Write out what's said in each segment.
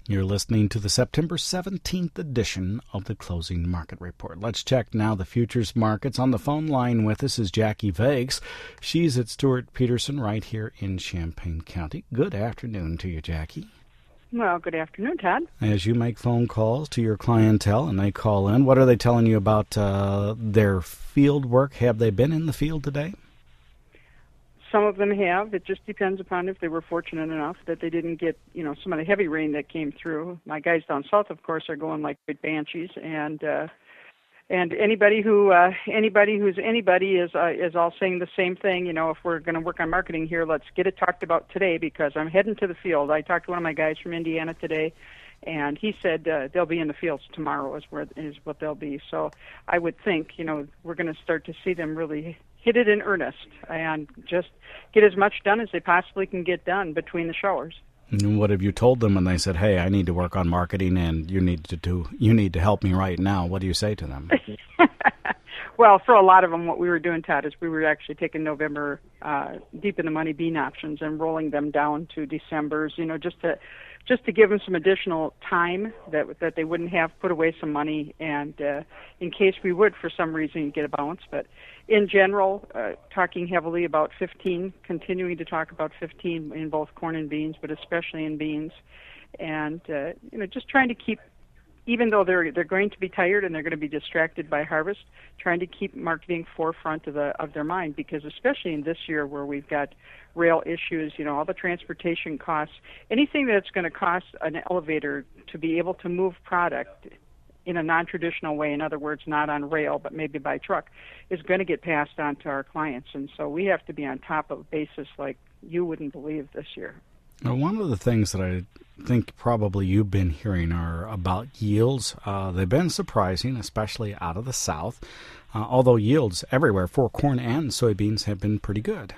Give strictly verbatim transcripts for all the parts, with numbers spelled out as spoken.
You're listening to the September seventeenth edition of the Closing Market Report. Let's check now the futures markets. On the phone line with us is Jackie Vages. She's at Stewart Peterson right here in Champaign County. Good afternoon to you, Jackie. Well, good afternoon, Todd. As you make phone calls to your clientele and they call in, what are they telling you about uh, their field work? Have they been in the field today? Some of them have. It just depends upon if they were fortunate enough that they didn't get, you know, some of the heavy rain that came through. My guys down south, of course, are going like great banshees, and uh, and anybody who uh, anybody who's anybody is uh, is all saying the same thing. You know, if we're going to work on marketing here, let's get it talked about today because I'm heading to the field. I talked to one of my guys from Indiana today, and he said uh, they'll be in the fields tomorrow is where is what they'll be. So I would think, you know, we're going to start to see them really hit it in earnest and just get as much done as they possibly can get done between the showers. And what have you told them when they said, "Hey, I need to work on marketing, and you need to do you need to help me right now"? What do you say to them? Well, for a lot of them, what we were doing, Todd, is we were actually taking November uh, deep in the money bean options and rolling them down to December's. You know, just to just to give them some additional time that that they wouldn't have, put away some money, and uh, in case we would for some reason get a bounce. But in general, uh, talking heavily about fifteen, continuing to talk about fifteen in both corn and beans, but especially in beans, and uh, you know, just trying to keep, even though they're they're going to be tired and they're going to be distracted by harvest, trying to keep marketing forefront of the of their mind, because especially in this year where we've got rail issues, you know, all the transportation costs, anything that's going to cost an elevator to be able to move product in a non-traditional way, in other words, not on rail, but maybe by truck, is going to get passed on to our clients. And so we have to be on top of basis like you wouldn't believe this year. Now, one of the things that I think probably you've been hearing are about yields. Uh, they've been surprising, especially out of the South, uh, although yields everywhere for corn and soybeans have been pretty good.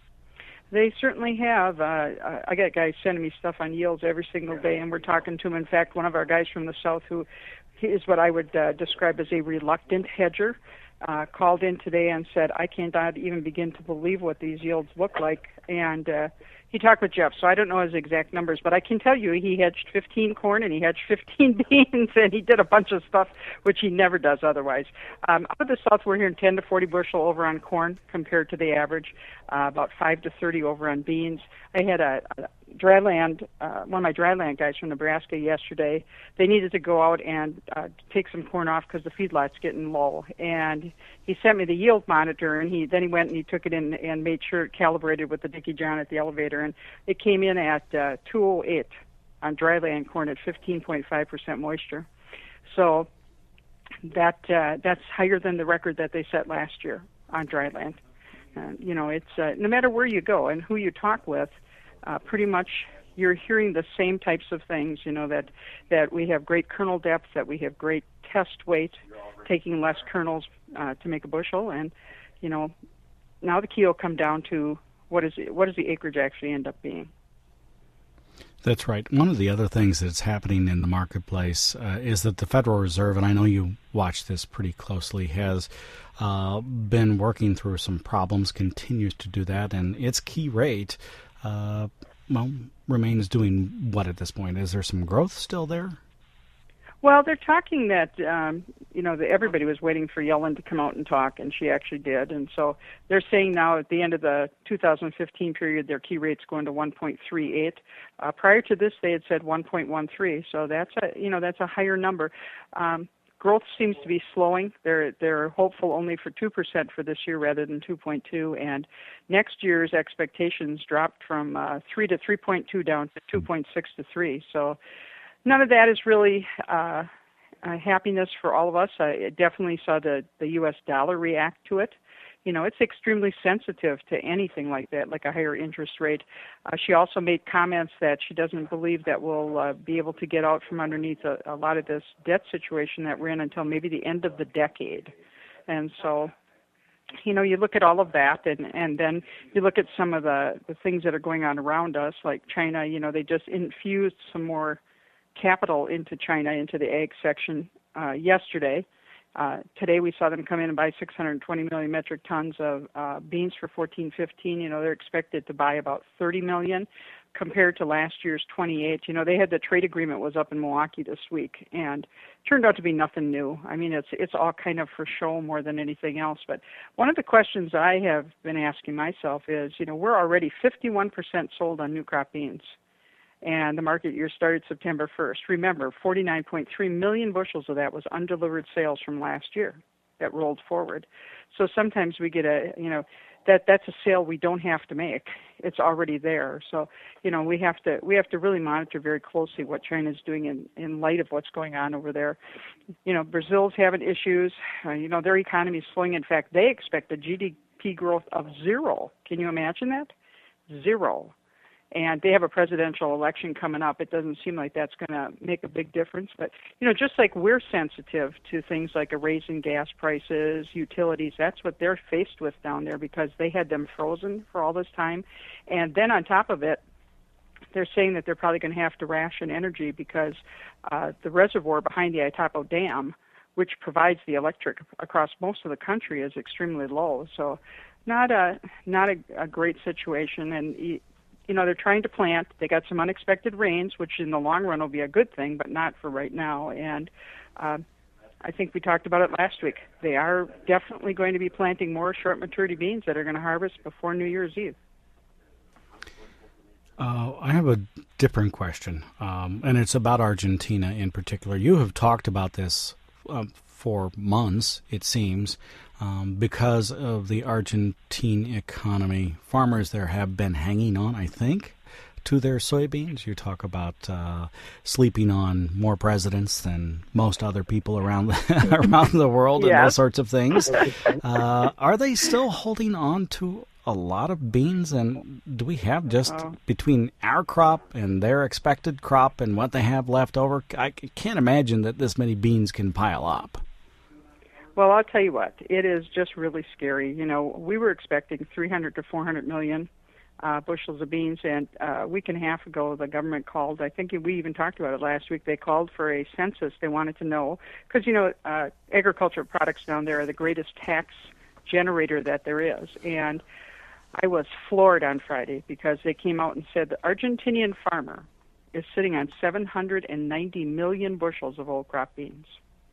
They certainly have. Uh, I got guys sending me stuff on yields every single day, and we're talking to them. In fact, one of our guys from the South, who is what I would uh, describe as a reluctant hedger, uh, called in today and said, I cannot even begin to believe what these yields look like. And uh, he talked with Jeff, so I don't know his exact numbers, but I can tell you he hedged fifteen corn and he hedged fifteen beans, and he did a bunch of stuff which he never does otherwise. Um, out of the South, we're hearing ten to forty bushel over on corn compared to the average, uh, about five to thirty over on beans. I had a, a dryland, uh, one of my dryland guys from Nebraska yesterday. They needed to go out and uh, take some corn off because the feedlot's getting low, and he sent me the yield monitor, and he then he went and he took it in and made sure it calibrated with the Dickie John at the elevator, and it came in at uh, two oh eight on dryland corn at fifteen point five percent moisture. So that uh, that's higher than the record that they set last year on dryland. Uh, you know, it's uh, no matter where you go and who you talk with, uh, pretty much you're hearing the same types of things. You know, that that we have great kernel depth, that we have great test weight, taking less kernels uh, to make a bushel, and you know, now the key will come down to what is it, what does the acreage actually end up being. That's right. One of the other things that's happening in the marketplace uh, is that the Federal Reserve, and I know you watch this pretty closely, has uh, been working through some problems, continues to do that, and its key rate, uh, well, remains doing what at this point? Is there some growth still there? Well, they're talking that, um, you know, that everybody was waiting for Yellen to come out and talk, and she actually did. And so they're saying now at the end of the two thousand fifteen period, their key rate's going to one point three eight. Uh, prior to this, they had said one point one three. So that's a, you know, that's a higher number. Um, growth seems to be slowing. They're they're hopeful only for two percent for this year rather than two point two. And next year's expectations dropped from uh, three to three point two down to two point six to three. So none of that is really uh, uh, happiness for all of us. I definitely saw the, the U S dollar react to it. You know, it's extremely sensitive to anything like that, like a higher interest rate. Uh, she also made comments that she doesn't believe that we'll uh, be able to get out from underneath a, a lot of this debt situation that we're in until maybe the end of the decade. And so, you know, you look at all of that, and, and then you look at some of the, the things that are going on around us, like China. You know, they just infused some more capital into China, into the ag section uh, yesterday, Uh, today we saw them come in and buy six hundred twenty million metric tons of uh, beans for fourteen fifteen. You know, they're expected to buy about thirty million compared to last year's twenty-eight. You know, they had the trade agreement was up in Milwaukee this week, and turned out to be nothing new. I mean, it's it's all kind of for show more than anything else. But one of the questions I have been asking myself is, you know, we're already fifty-one percent sold on new crop beans, and the market year started September first. Remember, forty-nine point three million bushels of that was undelivered sales from last year that rolled forward. So sometimes we get a, you know, that that's a sale we don't have to make. It's already there. So, you know, we have to we have to really monitor very closely what China's doing in, in light of what's going on over there. You know, Brazil's having issues. Uh, you know, their economy is slowing. In fact, they expect a G D P growth of zero. Can you imagine that? Zero. And they have a presidential election coming up. It doesn't seem like that's going to make a big difference. But, you know, just like we're sensitive to things like a raise in gas prices, utilities, that's what they're faced with down there because they had them frozen for all this time. And then on top of it, they're saying that they're probably going to have to ration energy because uh, the reservoir behind the Itapo Dam, which provides the electric across most of the country, is extremely low. So not a, not a, a great situation. And you know, they're trying to plant. They got some unexpected rains, which in the long run will be a good thing, but not for right now. And uh, I think we talked about it last week. They are definitely going to be planting more short maturity beans that are going to harvest before New Year's Eve. Uh, I have a different question, um, and it's about Argentina in particular. You have talked about this uh, for months, it seems. Um, because of the Argentine economy, farmers there have been hanging on, I think, to their soybeans. You talk about uh, sleeping on more presidents than most other people around the, around the world, yeah. and those sorts of things. Uh, are they still holding on to a lot of beans? And do we have just oh. between our crop and their expected crop and what they have left over? I can't imagine that this many beans can pile up. Well, I'll tell you what, it is just really scary. You know, we were expecting three hundred to four hundred million uh, bushels of beans, and uh, a week and a half ago the government called. I think we even talked about it last week. They called for a census. They wanted to know, because, you know, uh, agricultural products down there are the greatest tax generator that there is. And I was floored on Friday because they came out and said the Argentinian farmer is sitting on seven hundred ninety million bushels of old crop beans.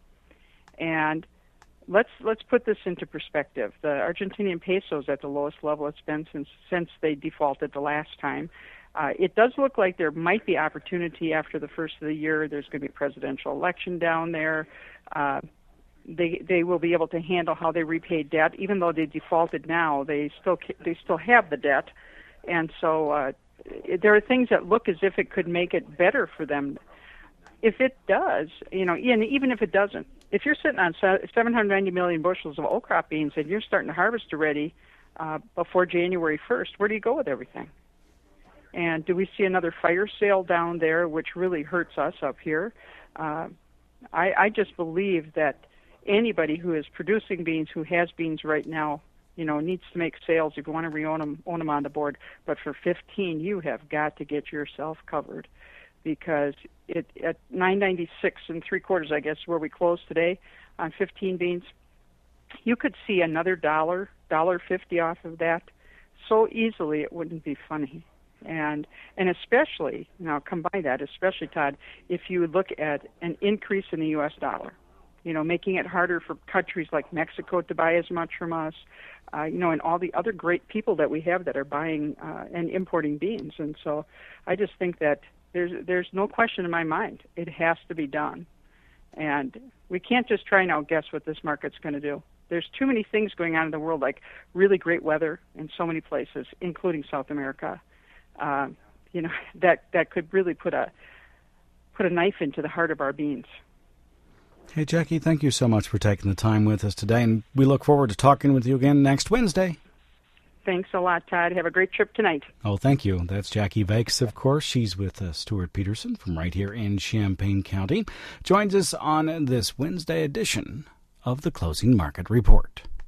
And Let's let's put this into perspective. The Argentinian peso is at the lowest level it's been since since they defaulted the last time. Uh, it does look like there might be opportunity after the first of the year. There's going to be a presidential election down there. Uh, they they will be able to handle how they repay debt, even though they defaulted now. They still they still have the debt, and so uh, there are things that look as if it could make it better for them. If it does, you know, and even if it doesn't, if you're sitting on seven hundred ninety million bushels of old crop beans and you're starting to harvest already uh, before January first, where do you go with everything? And do we see another fire sale down there, which really hurts us up here? Uh, I, I just believe that anybody who is producing beans, who has beans right now, you know, needs to make sales if you want to re-own them, own them on the board. But for fifteen, you have got to get yourself covered. Because it at nine ninety-six and three quarters, I guess, where we closed today on fifteen beans, you could see another dollar, dollar fifty off of that so easily it wouldn't be funny. And and especially, now combine that, especially, Todd, if you look at an increase in the U S dollar, you know, making it harder for countries like Mexico to buy as much from us, uh, you know, and all the other great people that we have that are buying uh, and importing beans. And so I just think that There's there's no question in my mind. It has to be done. And we can't just try and outguess what this market's going to do. There's too many things going on in the world, like really great weather in so many places, including South America, uh, you know, that, that could really put a put a knife into the heart of our beans. Hey, Jackie, thank you so much for taking the time with us today, and we look forward to talking with you again next Wednesday. Thanks a lot, Todd. Have a great trip tonight. Oh, thank you. That's Jackie Vakes, of course. She's with uh, Stuart Peterson from right here in Champaign County. Joins us on this Wednesday edition of the Closing Market Report.